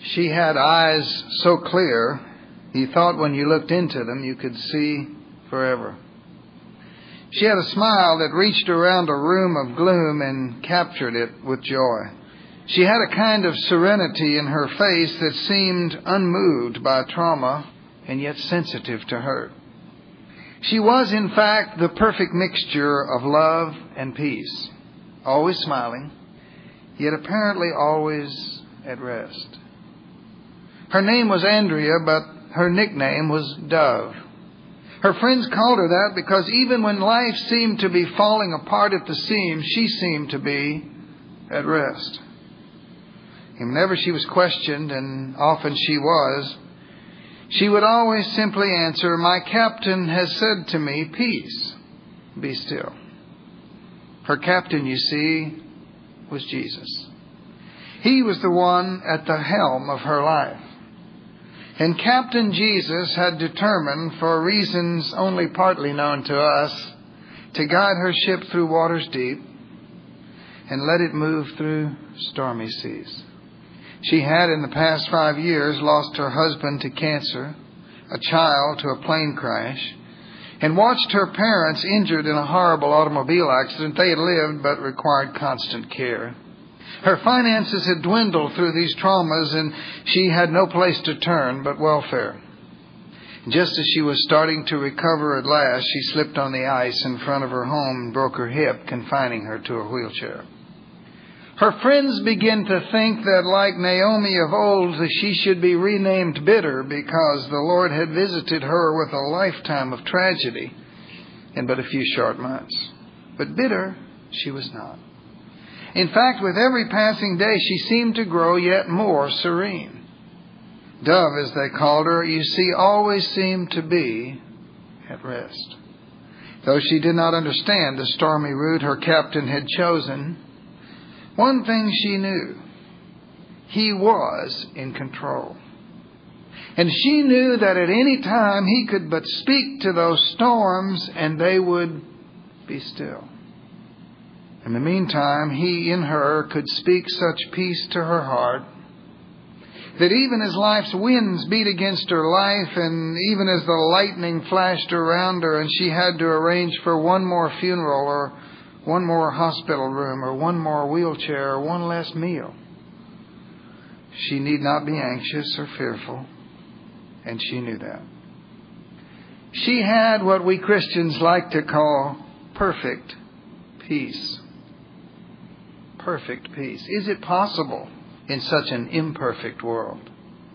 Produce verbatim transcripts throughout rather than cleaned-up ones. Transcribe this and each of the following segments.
She had eyes so clear, he thought when you looked into them you could see forever. She had a smile that reached around a room of gloom and captured it with joy. She had a kind of serenity in her face that seemed unmoved by trauma and yet sensitive to hurt. She was, in fact, the perfect mixture of love and peace, always smiling, yet apparently always at rest. Her name was Andrea, but her nickname was Dove. Her friends called her that because even when life seemed to be falling apart at the seams, she seemed to be at rest. And whenever she was questioned, and often she was, she would always simply answer, "My captain has said to me, peace, be still." Her captain, you see, was Jesus. He was the one at the helm of her life. And Captain Jesus had determined, for reasons only partly known to us, to guide her ship through waters deep and let it move through stormy seas. She had in the past five years lost her husband to cancer, a child to a plane crash, and watched her parents injured in a horrible automobile accident. They had lived but required constant care. Her finances had dwindled through these traumas, and she had no place to turn but welfare. Just as she was starting to recover at last, she slipped on the ice in front of her home and broke her hip, confining her to a wheelchair. Her friends began to think that, like Naomi of old, she should be renamed Bitter because the Lord had visited her with a lifetime of tragedy in but a few short months. But bitter she was not. In fact, with every passing day, she seemed to grow yet more serene. Dove, as they called her, you see, always seemed to be at rest. Though she did not understand the stormy route her captain had chosen, one thing she knew: he was in control. And she knew that at any time he could but speak to those storms and they would be still. In the meantime, he in her could speak such peace to her heart that even as life's winds beat against her life, and even as the lightning flashed around her and she had to arrange for one more funeral or one more hospital room or one more wheelchair or one less meal, she need not be anxious or fearful, and she knew that. She had what we Christians like to call perfect peace. Perfect peace. Is it possible in such an imperfect world?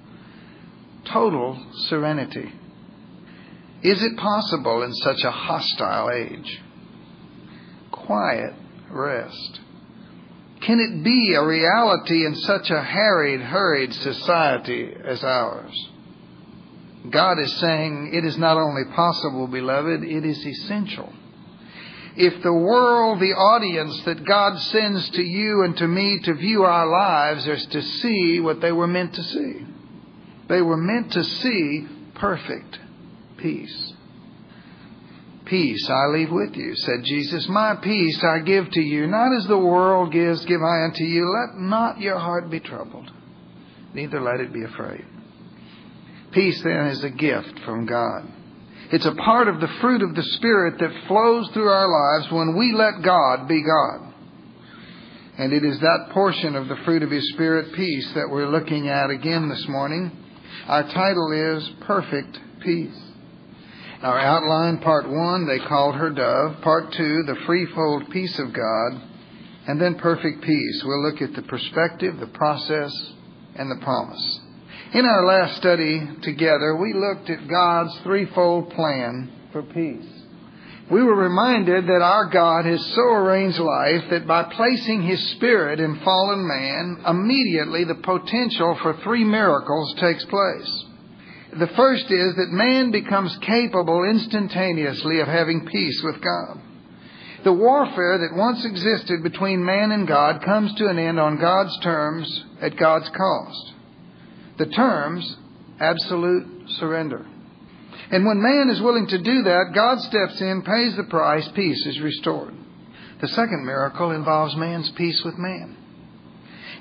Total serenity. Is it possible in such a hostile age? Quiet rest. Can it be a reality in such a harried, hurried society as ours? God is saying it is not only possible, beloved, it is essential. If the world, the audience that God sends to you and to me to view our lives, is to see what they were meant to see. They were meant to see perfect peace. Peace I leave with you, said Jesus. My peace I give to you. Not as the world gives, give I unto you. Let not your heart be troubled, neither let it be afraid. Peace then is a gift from God. It's a part of the fruit of the Spirit that flows through our lives when we let God be God. And it is that portion of the fruit of His Spirit, peace, that we're looking at again this morning. Our title is Perfect Peace. Our outline, part one, they called her Dove. Part two, the threefold peace of God. And then perfect peace. We'll look at the perspective, the process, and the promise. In our last study together, we looked at God's threefold plan for peace. We were reminded that our God has so arranged life that by placing His Spirit in fallen man, immediately the potential for three miracles takes place. The first is that man becomes capable instantaneously of having peace with God. The warfare that once existed between man and God comes to an end on God's terms at God's cost. The terms, absolute surrender. And when man is willing to do that, God steps in, pays the price, peace is restored. The second miracle involves man's peace with man.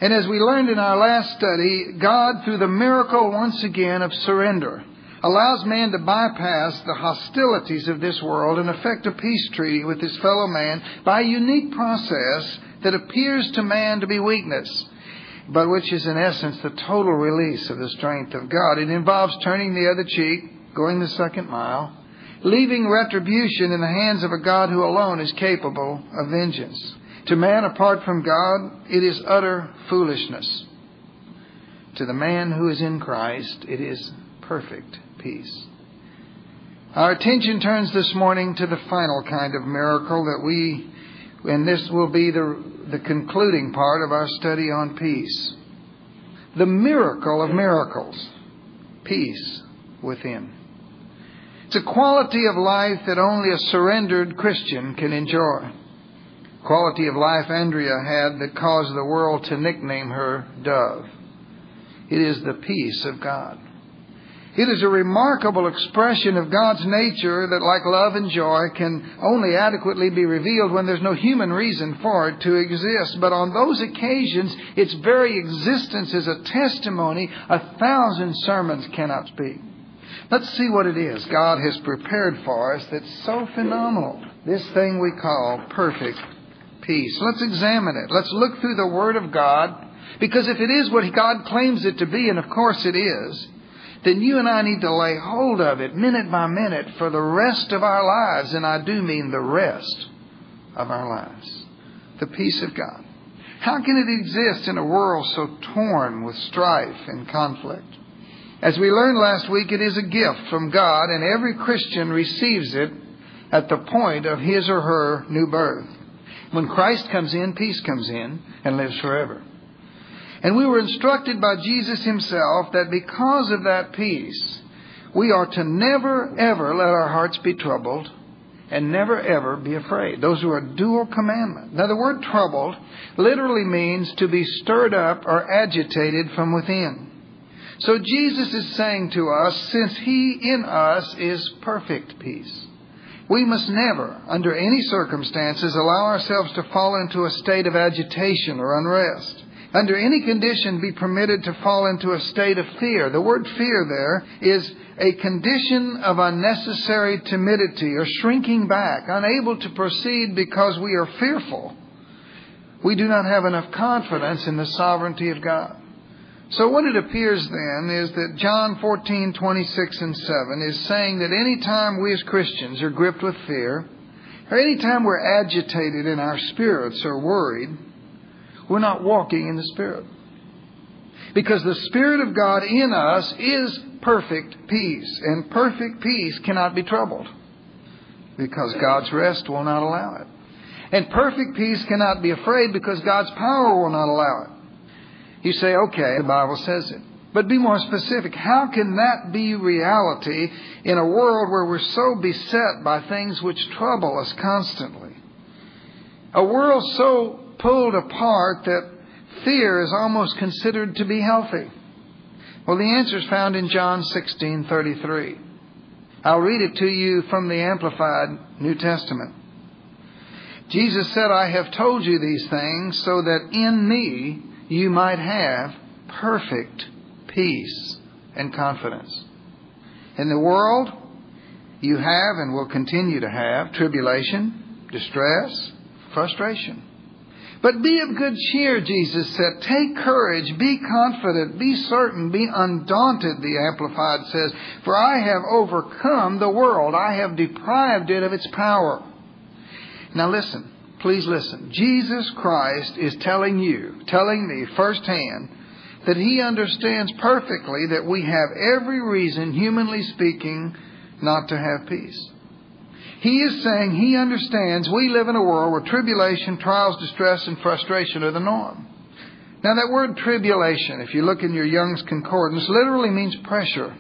And as we learned in our last study, God, through the miracle once again of surrender, allows man to bypass the hostilities of this world and effect a peace treaty with his fellow man by a unique process that appears to man to be weakness, but which is in essence the total release of the strength of God. It involves turning the other cheek, going the second mile, leaving retribution in the hands of a God who alone is capable of vengeance. To man apart from God, it is utter foolishness. To the man who is in Christ, it is perfect peace. Our attention turns this morning to the final kind of miracle that we, and this will be the, the concluding part of our study on peace. The miracle of miracles, peace within. It's a quality of life that only a surrendered Christian can enjoy. Quality of life Andrea had that caused the world to nickname her Dove. It is the peace of God. It is a remarkable expression of God's nature that, like love and joy, can only adequately be revealed when there's no human reason for it to exist. But on those occasions, its very existence is a testimony a thousand sermons cannot speak. Let's see what it is God has prepared for us that's so phenomenal. This thing we call perfect peace. Let's examine it. Let's look through the Word of God, because if it is what God claims it to be, and of course it is, then you and I need to lay hold of it minute by minute for the rest of our lives. And I do mean the rest of our lives. The peace of God. How can it exist in a world so torn with strife and conflict? As we learned last week, it is a gift from God, and every Christian receives it at the point of his or her new birth. When Christ comes in, peace comes in and lives forever. And we were instructed by Jesus himself that because of that peace, we are to never, ever let our hearts be troubled and never, ever be afraid. Those are a dual commandment. Now, the word troubled literally means to be stirred up or agitated from within. So Jesus is saying to us, since he in us is perfect peace, we must never, under any circumstances, allow ourselves to fall into a state of agitation or unrest. Under any condition, be permitted to fall into a state of fear. The word fear there is a condition of unnecessary timidity or shrinking back, unable to proceed because we are fearful. We do not have enough confidence in the sovereignty of God. So what it appears then is that John fourteen, twenty-six and seven is saying that any time we as Christians are gripped with fear, or any time we're agitated in our spirits or worried, we're not walking in the Spirit. Because the Spirit of God in us is perfect peace. And perfect peace cannot be troubled, because God's rest will not allow it. And perfect peace cannot be afraid, because God's power will not allow it. You say, okay, the Bible says it. But be more specific. How can that be reality in a world where we're so beset by things which trouble us constantly? A world so pulled apart that fear is almost considered to be healthy. Well, the answer is found in John sixteen thirty-three. I'll read it to you from the Amplified New Testament. Jesus said, I have told you these things so that in me you might have perfect peace and confidence. In the world, you have and will continue to have tribulation, distress, frustration. But be of good cheer, Jesus said. Take courage, be confident, be certain, be undaunted, the Amplified says. For I have overcome the world. I have deprived it of its power. Now listen. Please listen. Jesus Christ is telling you, telling me firsthand, that he understands perfectly that we have every reason, humanly speaking, not to have peace. He is saying he understands we live in a world where tribulation, trials, distress, and frustration are the norm. Now that word tribulation, if you look in your Young's Concordance, literally means pressure.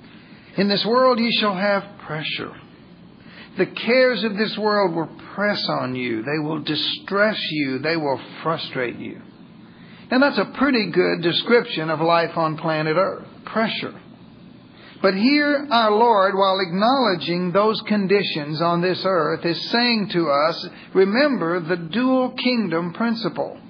In this world you shall have pressure. The cares of this world will press on you. They will distress you. They will frustrate you. And that's a pretty good description of life on planet Earth. Pressure. But here our Lord, while acknowledging those conditions on this earth, is saying to us, remember the dual kingdom principle.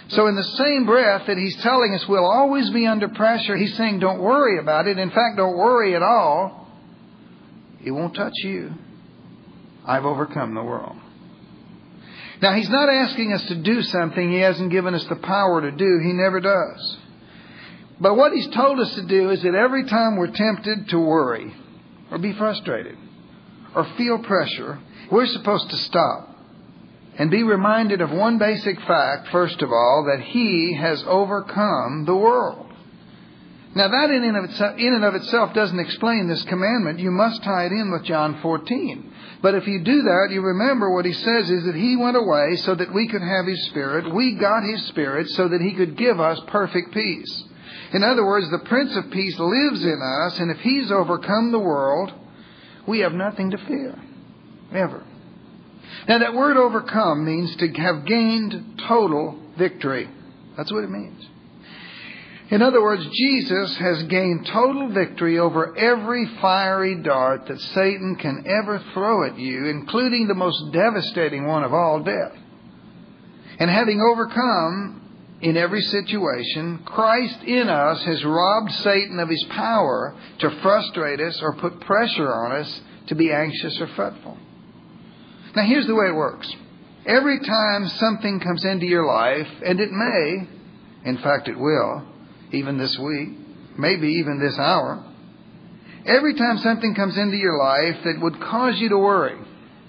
So in the same breath that He's telling us we'll always be under pressure, He's saying don't worry about it. In fact, don't worry at all. It won't touch you. I've overcome the world. Now, He's not asking us to do something He hasn't given us the power to do. He never does. But what He's told us to do is that every time we're tempted to worry or be frustrated or feel pressure, we're supposed to stop and be reminded of one basic fact, first of all, that He has overcome the world. Now that in and of itself, in and of itself doesn't explain this commandment. You must tie it in with John fourteen. But if you do that, you remember what He says is that He went away so that we could have His Spirit. We got His Spirit so that He could give us perfect peace. In other words, the Prince of Peace lives in us, and if He's overcome the world, we have nothing to fear. Ever. Now that word overcome means to have gained total victory. That's what it means. In other words, Jesus has gained total victory over every fiery dart that Satan can ever throw at you, including the most devastating one of all, death. And having overcome in every situation, Christ in us has robbed Satan of his power to frustrate us or put pressure on us to be anxious or fretful. Now here's the way it works. Every time something comes into your life, and it may, in fact it will, even this week, maybe even this hour, every time something comes into your life that would cause you to worry,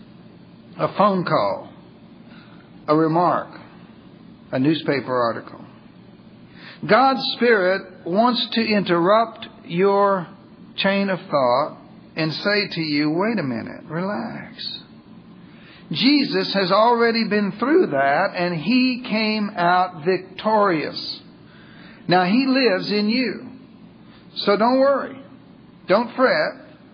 a phone call, a remark, a newspaper article, God's Spirit wants to interrupt your chain of thought and say to you, wait a minute, relax. Jesus has already been through that, and He came out victorious. Now He lives in you. So don't worry. Don't fret.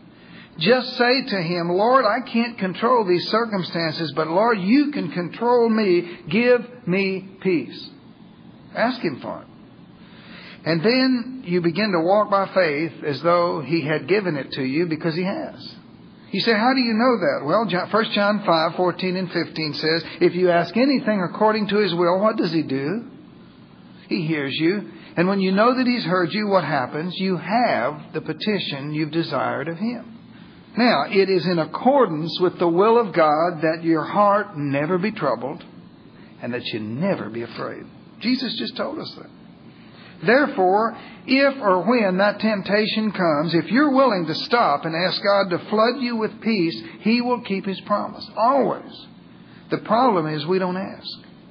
Just say to Him, Lord, I can't control these circumstances, but Lord, You can control me. Give me peace. Ask Him for it. And then you begin to walk by faith as though He had given it to you, because He has. You say, how do you know that? Well, First John five, fourteen and fifteen says, if you ask anything according to His will, what does He do? He hears you. And when you know that He's heard you, what happens? You have the petition you've desired of Him. Now, it is in accordance with the will of God that your heart never be troubled and that you never be afraid. Jesus just told us that. Therefore, if or when that temptation comes, if you're willing to stop and ask God to flood you with peace, He will keep His promise. Always. The problem is we don't ask.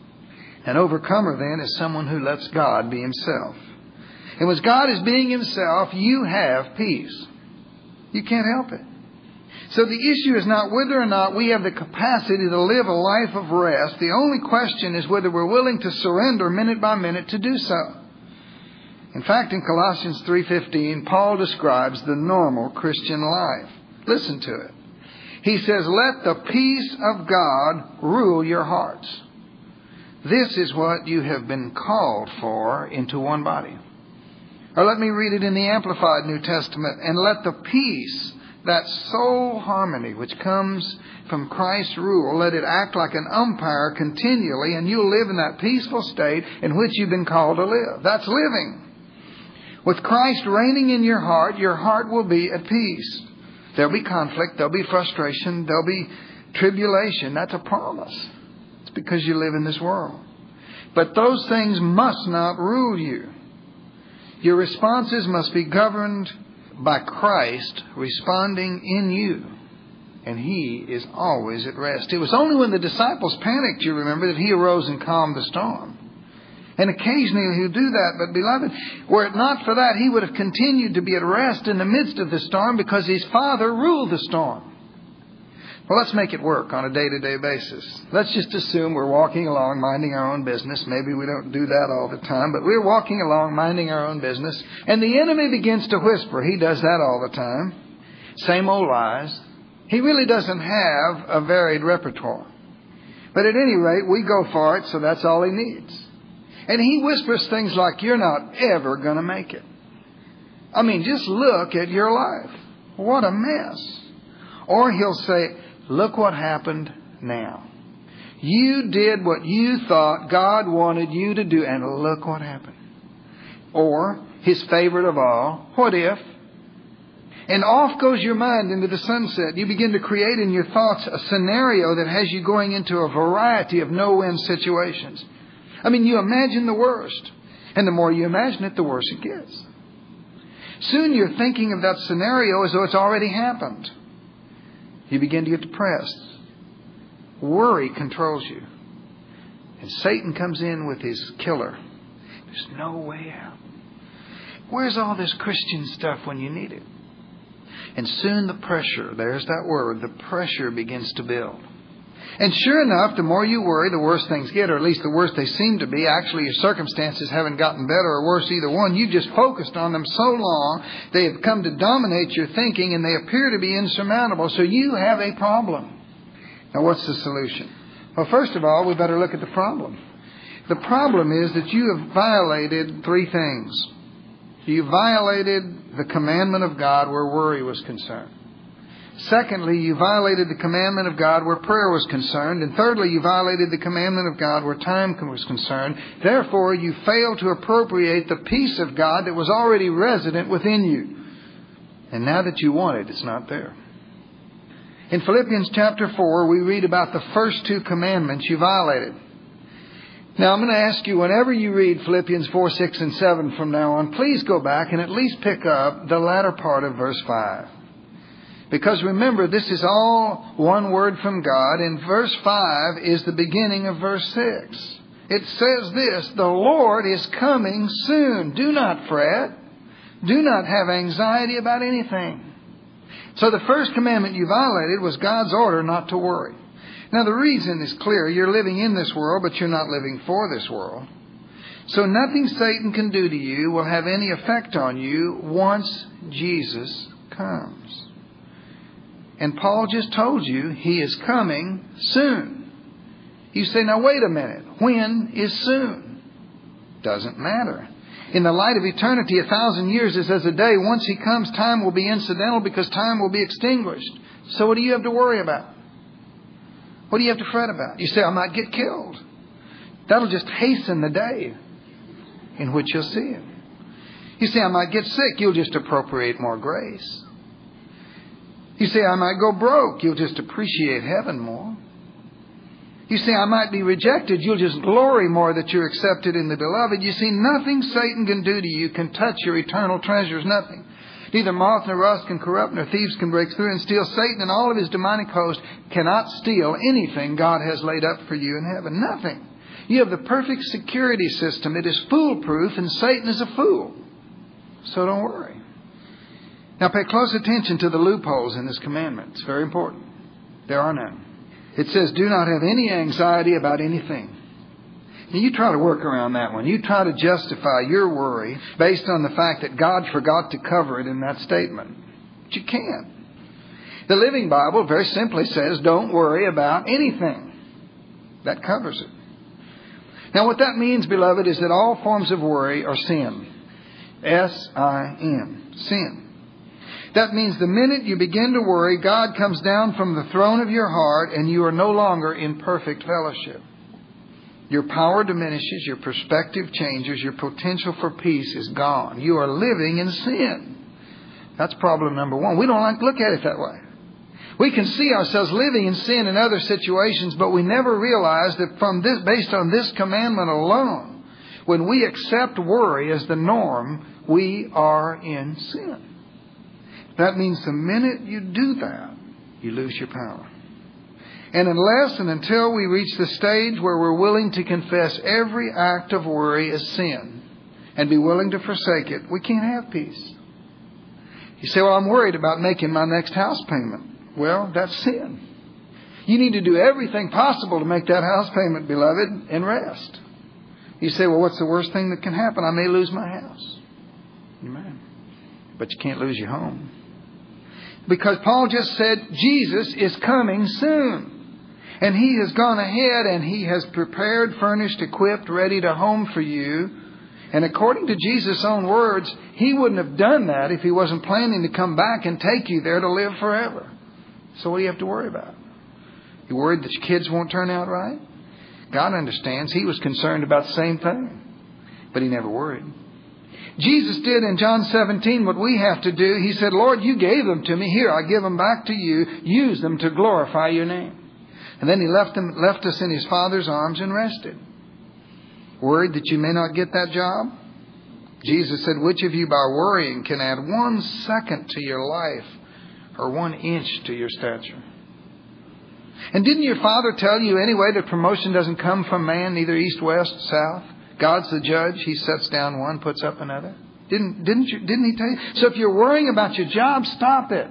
An overcomer, then, is someone who lets God be Himself. And when God is being Himself, you have peace. You can't help it. So the issue is not whether or not we have the capacity to live a life of rest. The only question is whether we're willing to surrender minute by minute to do so. In fact, in Colossians three fifteen, Paul describes the normal Christian life. Listen to it. He says, let the peace of God rule your hearts. This is what you have been called for into one body. Or let me read it in the Amplified New Testament. And let the peace, that soul harmony which comes from Christ's rule, let it act like an umpire continually, and you'll live in that peaceful state in which you've been called to live. That's living. With Christ reigning in your heart, your heart will be at peace. There'll be conflict, there'll be frustration, there'll be tribulation. That's a promise. It's because you live in this world. But those things must not rule you. Your responses must be governed by Christ responding in you. And He is always at rest. It was only when the disciples panicked, you remember, that He arose and calmed the storm. And occasionally He'll do that. But beloved, were it not for that, He would have continued to be at rest in the midst of the storm because His Father ruled the storm. Well, let's make it work on a day-to-day basis. Let's just assume we're walking along minding our own business. Maybe we don't do that all the time, but we're walking along minding our own business. And the enemy begins to whisper. He does that all the time. Same old lies. He really doesn't have a varied repertoire. But at any rate, we go for it, so that's all he needs. And he whispers things like, you're not ever going to make it. I mean, just look at your life. What a mess. Or he'll say, look what happened now. You did what you thought God wanted you to do, and look what happened. Or, his favorite of all, what if? And off goes your mind into the sunset. You begin to create in your thoughts a scenario that has you going into a variety of no-win situations. I mean, you imagine the worst. And the more you imagine it, the worse it gets. Soon you're thinking of that scenario as though it's already happened. You begin to get depressed. Worry controls you. And Satan comes in with his killer. There's no way out. Where's all this Christian stuff when you need it? And soon the pressure, there's that word, the pressure begins to build. And sure enough, the more you worry, the worse things get, or at least the worse they seem to be. Actually, your circumstances haven't gotten better or worse, either one. You've just focused on them so long, they have come to dominate your thinking, and they appear to be insurmountable. So you have a problem. Now, what's the solution? Well, first of all, we better look at the problem. The problem is that you have violated three things. You violated the commandment of God where worry was concerned. Secondly, you violated the commandment of God where prayer was concerned. And thirdly, you violated the commandment of God where time was concerned. Therefore, you failed to appropriate the peace of God that was already resident within you. And now that you want it, it's not there. In Philippians chapter four, we read about the first two commandments you violated. Now, I'm going to ask you, whenever you read Philippians four, six, and seven from now on, please go back and at least pick up the latter part of verse five. Because remember, this is all one word from God, and verse five is the beginning of verse six. It says this, the Lord is coming soon. Do not fret. Do not have anxiety about anything. So the first commandment you violated was God's order not to worry. Now the reason is clear. You're living in this world, but you're not living for this world. So nothing Satan can do to you will have any effect on you once Jesus comes. And Paul just told you He is coming soon. You say, now wait a minute. When is soon? Doesn't matter. In the light of eternity, a thousand years is as a day. Once He comes, time will be incidental because time will be extinguished. So what do you have to worry about? What do you have to fret about? You say, I might get killed. That'll just hasten the day in which you'll see Him. You say, I might get sick. You'll just appropriate more grace. You say, I might go broke. You'll just appreciate heaven more. You say, I might be rejected. You'll just glory more that you're accepted in the beloved. You see, nothing Satan can do to you can touch your eternal treasures. Nothing. Neither moth nor rust can corrupt, nor thieves can break through and steal. Satan and all of his demonic host cannot steal anything God has laid up for you in heaven. Nothing. You have the perfect security system. It is foolproof, and Satan is a fool. So don't worry. Now pay close attention to the loopholes in this commandment. It's very important. There are none. It says, do not have any anxiety about anything. And you try to work around that one. You try to justify your worry based on the fact that God forgot to cover it in that statement. But you can't. The Living Bible very simply says, don't worry about anything. That covers it. Now what that means, beloved, is that all forms of worry are sin. S I N. Sin. That means the minute you begin to worry, God comes down from the throne of your heart and you are no longer in perfect fellowship. Your power diminishes, your perspective changes, your potential for peace is gone. You are living in sin. That's problem number one. We don't like to look at it that way. We can see ourselves living in sin in other situations, but we never realize that from this, based on this commandment alone, when we accept worry as the norm, we are in sin. That means the minute you do that, you lose your power. And unless and until we reach the stage where we're willing to confess every act of worry as sin and be willing to forsake it, we can't have peace. You say, well, I'm worried about making my next house payment. Well, that's sin. You need to do everything possible to make that house payment, beloved, and rest. You say, well, what's the worst thing that can happen? I may lose my house. You may. But you can't lose your home. Because Paul just said, Jesus is coming soon. And He has gone ahead and He has prepared, furnished, equipped, ready to home for you. And according to Jesus' own words, He wouldn't have done that if He wasn't planning to come back and take you there to live forever. So what do you have to worry about? You worried that your kids won't turn out right? God understands. He was concerned about the same thing, but He never worried. Jesus did in John seventeen what we have to do. He said, Lord, you gave them to me. Here, I give them back to you. Use them to glorify your name. And then He left them, left us in His Father's arms and rested. Worried that you may not get that job? Jesus said, which of you by worrying can add one second to your life or one inch to your stature? And didn't your Father tell you anyway that promotion doesn't come from man, neither east, west, south? God's the judge. He sets down one, puts up another. Didn't, didn't, you, didn't He tell you? So if you're worrying about your job, stop it.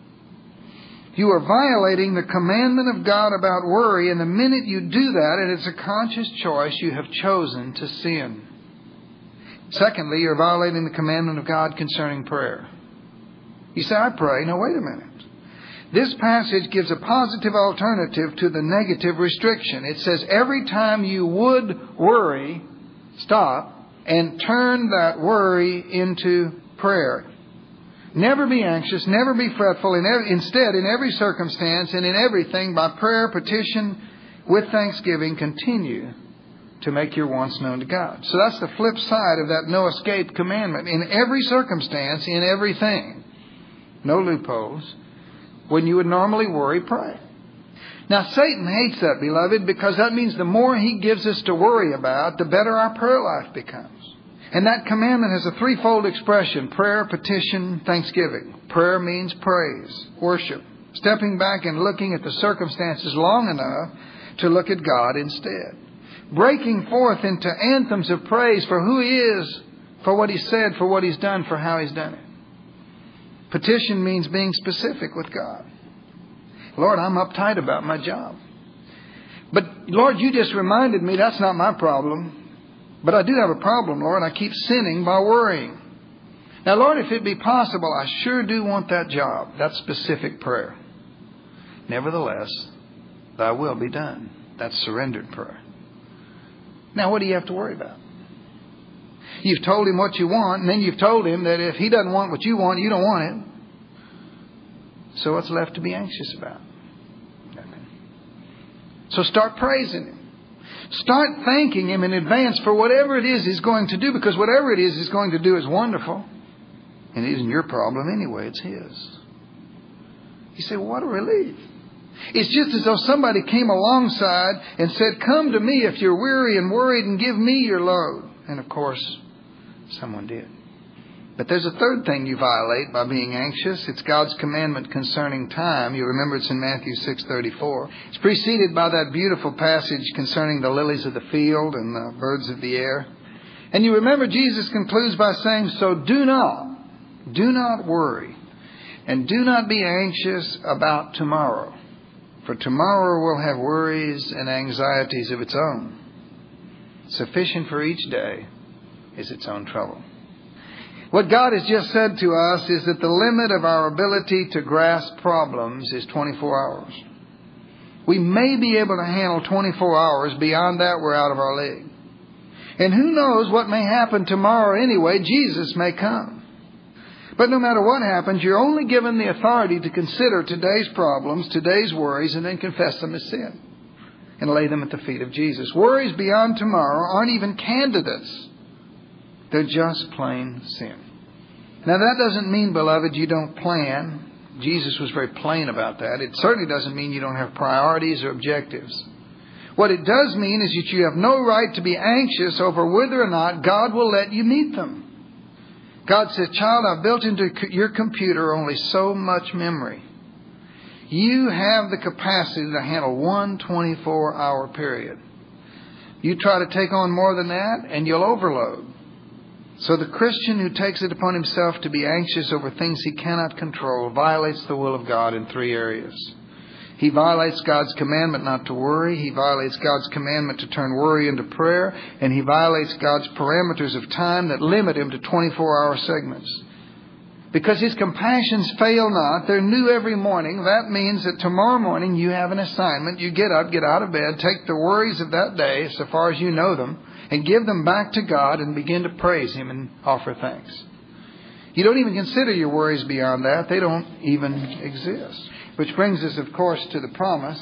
You are violating the commandment of God about worry, and the minute you do that, and it's a conscious choice, you have chosen to sin. Secondly, you're violating the commandment of God concerning prayer. You say, I pray. Now, wait a minute. This passage gives a positive alternative to the negative restriction. It says every time you would worry, stop and turn that worry into prayer. Never be anxious, never be fretful. In every, instead, in every circumstance and in everything, by prayer, petition, with thanksgiving, continue to make your wants known to God. So that's the flip side of that no escape commandment. In every circumstance, in everything, no loopholes. When you would normally worry, pray. Now, Satan hates that, beloved, because that means the more he gives us to worry about, the better our prayer life becomes. And that commandment has a threefold expression: prayer, petition, thanksgiving. Prayer means praise, worship, stepping back and looking at the circumstances long enough to look at God instead. Breaking forth into anthems of praise for who He is, for what He said, for what He's done, for how He's done it. Petition means being specific with God. Lord, I'm uptight about my job. But Lord, you just reminded me that's not my problem. But I do have a problem, Lord. I keep sinning by worrying. Now, Lord, if it be possible, I sure do want that job. That's specific prayer. Nevertheless, thy will be done. That's surrendered prayer. Now, what do you have to worry about? You've told Him what you want, and then you've told Him that if He doesn't want what you want, you don't want it. So what's left to be anxious about? Nothing. So start praising Him. Start thanking Him in advance for whatever it is He's going to do, because whatever it is He's going to do is wonderful. And it isn't your problem anyway, it's His. You say, well, what a relief. It's just as though somebody came alongside and said, come to me if you're weary and worried and give me your load. And of course, someone did. But there's a third thing you violate by being anxious. It's God's commandment concerning time. You remember it's in Matthew six thirty-four. It's preceded by that beautiful passage concerning the lilies of the field and the birds of the air. And you remember Jesus concludes by saying, so do not, do not worry, and do not be anxious about tomorrow. For tomorrow will have worries and anxieties of its own. Sufficient for each day is its own trouble. What God has just said to us is that the limit of our ability to grasp problems is twenty-four hours. We may be able to handle twenty-four hours. Beyond that, we're out of our league. And who knows what may happen tomorrow anyway? Jesus may come. But no matter what happens, you're only given the authority to consider today's problems, today's worries, and then confess them as sin and lay them at the feet of Jesus. Worries beyond tomorrow aren't even candidates. They're just plain sin. Now, that doesn't mean, beloved, you don't plan. Jesus was very plain about that. It certainly doesn't mean you don't have priorities or objectives. What it does mean is that you have no right to be anxious over whether or not God will let you meet them. God says, child, I've built into your computer only so much memory. You have the capacity to handle one twenty-four hour period. You try to take on more than that, and you'll overload. So the Christian who takes it upon himself to be anxious over things he cannot control violates the will of God in three areas. He violates God's commandment not to worry. He violates God's commandment to turn worry into prayer. And he violates God's parameters of time that limit him to twenty-four hour segments. Because His compassions fail not. They're new every morning. That means that tomorrow morning you have an assignment. You get up, get out of bed, take the worries of that day, so far as you know them, and give them back to God and begin to praise Him and offer thanks. You don't even consider your worries beyond that. They don't even exist. Which brings us, of course, to the promise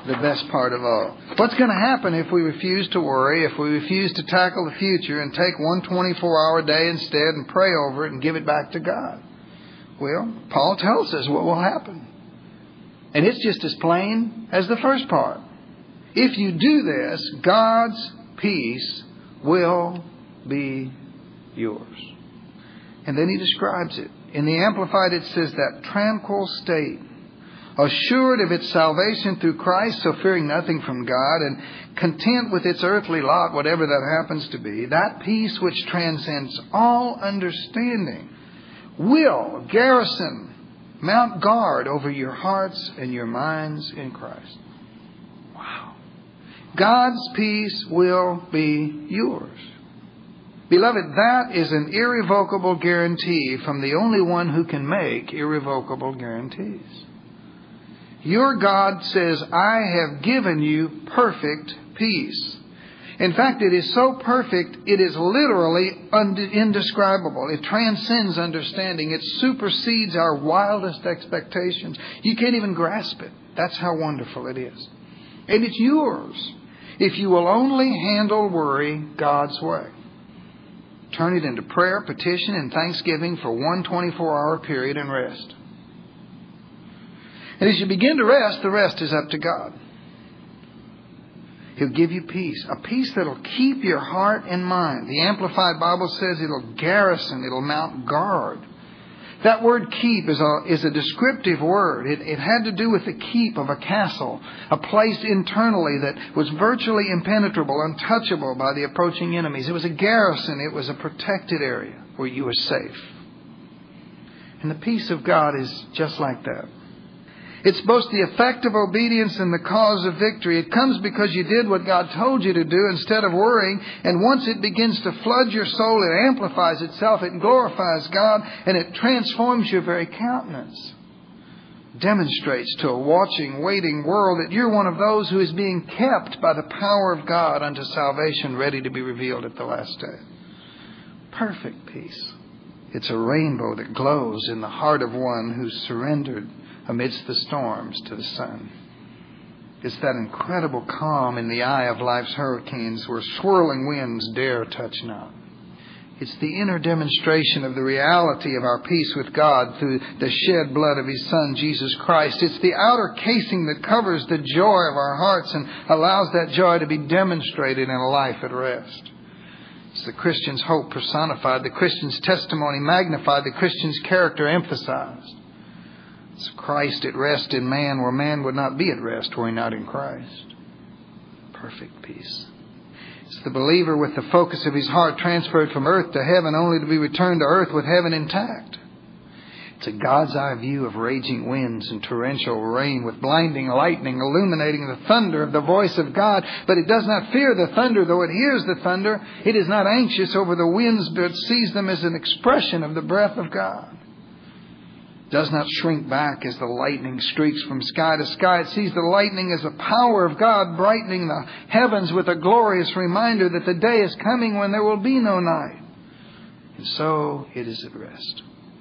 the best part of all. What's going to happen if we refuse to worry, if we refuse to tackle the future and take one twenty-four hour day instead and pray over it and give it back to God? Well, Paul tells us what will happen. And it's just as plain as the first part. If you do this, God's peace will be yours. And then he describes it. In the Amplified it says that tranquil state, assured of its salvation through Christ, so fearing nothing from God, and content with its earthly lot, whatever that happens to be, that peace which transcends all understanding will garrison, mount guard over your hearts and your minds in Christ. Wow. God's peace will be yours. Beloved, that is an irrevocable guarantee from the only one who can make irrevocable guarantees. Your God says, I have given you perfect peace. In fact, it is so perfect, it is literally indescribable. It transcends understanding. It supersedes our wildest expectations. You can't even grasp it. That's how wonderful it is. And it's yours if you will only handle worry God's way. Turn it into prayer, petition, and thanksgiving for one twenty-four hour period and rest. And as you begin to rest, the rest is up to God. He'll give you peace. A peace that'll keep your heart and mind. The Amplified Bible says it'll garrison, it'll mount guard. That word keep is a, is a descriptive word. It, it had to do with the keep of a castle, a place internally that was virtually impenetrable, untouchable by the approaching enemies. It was a garrison. It was a protected area where you were safe. And the peace of God is just like that. It's both the effect of obedience and the cause of victory. It comes because you did what God told you to do instead of worrying. And once it begins to flood your soul, it amplifies itself, it glorifies God, and it transforms your very countenance. Demonstrates to a watching, waiting world that you're one of those who is being kept by the power of God unto salvation, ready to be revealed at the last day. Perfect peace. It's a rainbow that glows in the heart of one who's surrendered amidst the storms to the sun. It's that incredible calm in the eye of life's hurricanes where swirling winds dare touch not. It's the inner demonstration of the reality of our peace with God through the shed blood of His Son, Jesus Christ. It's the outer casing that covers the joy of our hearts and allows that joy to be demonstrated in a life at rest. It's the Christian's hope personified, the Christian's testimony magnified, the Christian's character emphasized. It's Christ at rest in man where man would not be at rest were he not in Christ. Perfect peace. It's the believer with the focus of his heart transferred from earth to heaven only to be returned to earth with heaven intact. It's a God's eye view of raging winds and torrential rain with blinding lightning illuminating the thunder of the voice of God. But it does not fear the thunder, though it hears the thunder. It is not anxious over the winds, but sees them as an expression of the breath of God. Does not shrink back as the lightning streaks from sky to sky. It sees the lightning as the power of God brightening the heavens with a glorious reminder that the day is coming when there will be no night. And so it is at rest.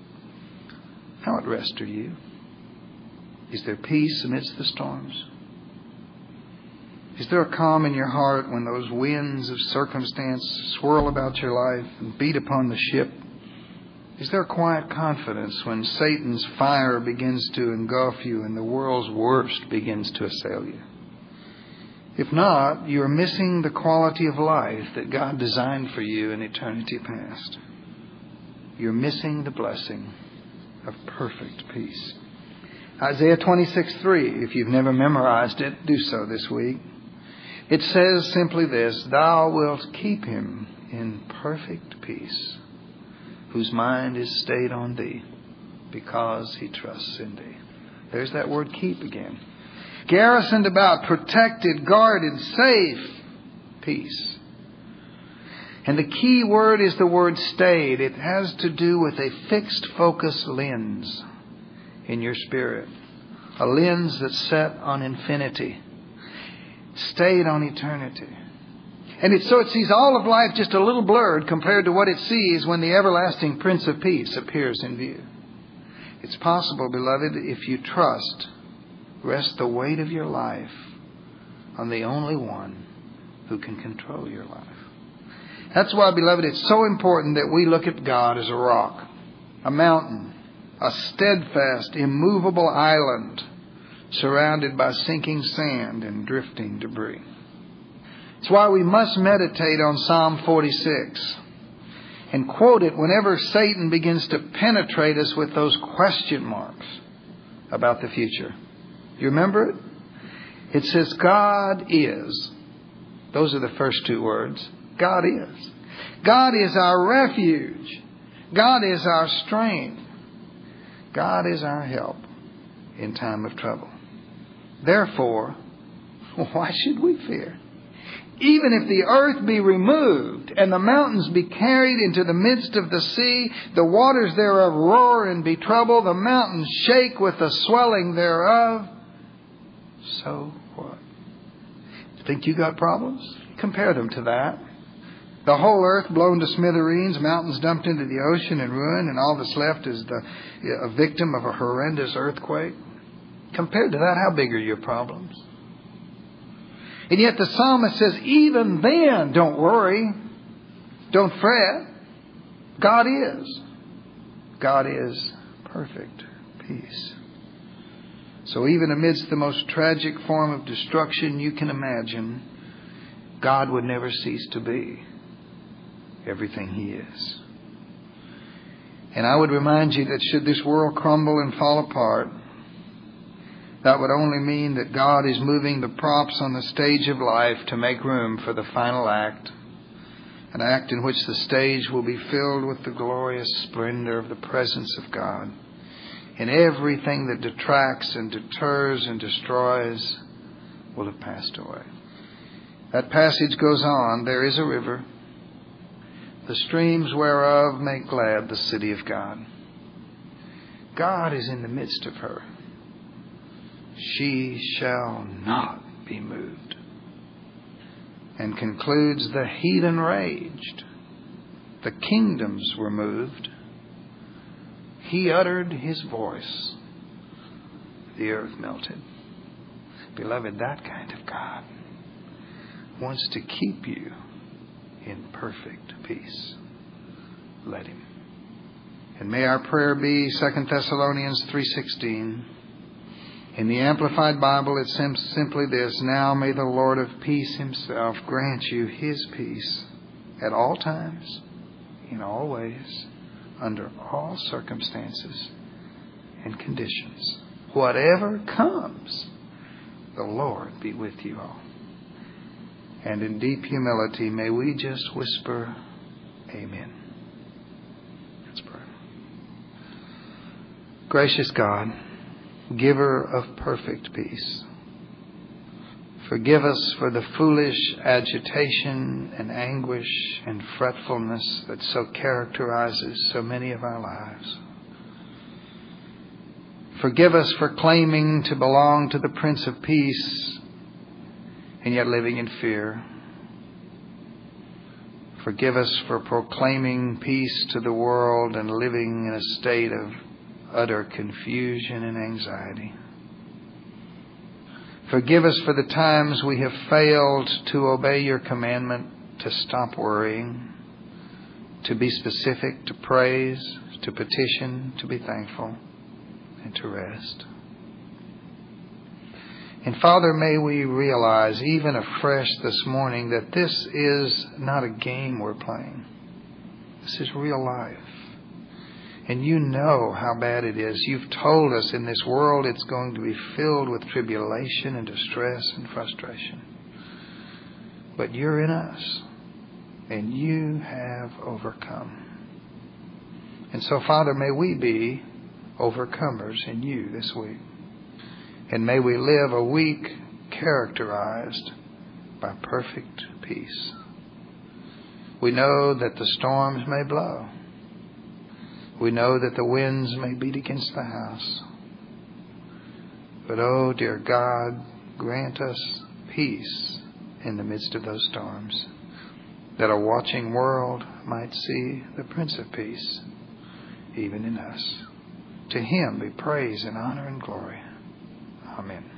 How at rest are you? Is there peace amidst the storms? Is there a calm in your heart when those winds of circumstance swirl about your life and beat upon the ship? Is there quiet confidence when Satan's fire begins to engulf you and the world's worst begins to assail you? If not, you are missing the quality of life that God designed for you in eternity past. You're missing the blessing of perfect peace. Isaiah twenty-six three, if you've never memorized it, do so this week. It says simply this, Thou wilt keep him in perfect peace, whose mind is stayed on thee, because he trusts in thee. There's that word keep again. Garrisoned about, protected, guarded, safe, peace. And the key word is the word stayed. It has to do with a fixed focus lens in your spirit. A lens that's set on infinity. Stayed on eternity. And it, so it sees all of life just a little blurred compared to what it sees when the everlasting Prince of Peace appears in view. It's possible, beloved, if you trust, rest the weight of your life on the only one who can control your life. That's why, beloved, it's so important that we look at God as a rock, a mountain, a steadfast, immovable island surrounded by sinking sand and drifting debris. It's why we must meditate on Psalm forty-six and quote it whenever Satan begins to penetrate us with those question marks about the future. You remember it? It says, God is. Those are the first two words. God is. God is our refuge. God is our strength. God is our help in time of trouble. Therefore, why should we fear? Even if the earth be removed and the mountains be carried into the midst of the sea, the waters thereof roar and be troubled, the mountains shake with the swelling thereof. So what? Think you got problems? Compare them to that. The whole earth blown to smithereens, mountains dumped into the ocean and ruined, and all that's left is the a victim of a horrendous earthquake. Compared to that, how big are your problems? And yet the psalmist says, even then, don't worry. Don't fret. God is. God is perfect peace. So even amidst the most tragic form of destruction you can imagine, God would never cease to be everything He is. And I would remind you that should this world crumble and fall apart, that would only mean that God is moving the props on the stage of life to make room for the final act. An act in which the stage will be filled with the glorious splendor of the presence of God. And everything that detracts and deters and destroys will have passed away. That passage goes on. There is a river, the streams whereof make glad the city of God. God is in the midst of her. She shall not be moved. And concludes, the heathen raged. The kingdoms were moved. He uttered His voice. The earth melted. Beloved, that kind of God wants to keep you in perfect peace. Let Him. And may our prayer be Second Thessalonians three sixteen. In the Amplified Bible, it says simply this: now may the Lord of peace Himself grant you His peace at all times, in all ways, under all circumstances and conditions. Whatever comes, the Lord be with you all. And in deep humility, may we just whisper, Amen. Let's pray. Gracious God, Giver of perfect peace, forgive us for the foolish agitation and anguish and fretfulness that so characterizes so many of our lives. Forgive us for claiming to belong to the Prince of Peace and yet living in fear. Forgive us for proclaiming peace to the world and living in a state of utter confusion and anxiety. Forgive us for the times we have failed to obey Your commandment to stop worrying, to be specific, to praise, to petition, to be thankful, and to rest. And Father, may we realize even afresh this morning that this is not a game we're playing. This is real life. And You know how bad it is. You've told us in this world it's going to be filled with tribulation and distress and frustration. But You're in us. And You have overcome. And so, Father, may we be overcomers in You this week. And may we live a week characterized by perfect peace. We know that the storms may blow. We know that the winds may beat against the house. But, oh, dear God, grant us peace in the midst of those storms, that a watching world might see the Prince of Peace, even in us. To Him be praise and honor and glory. Amen.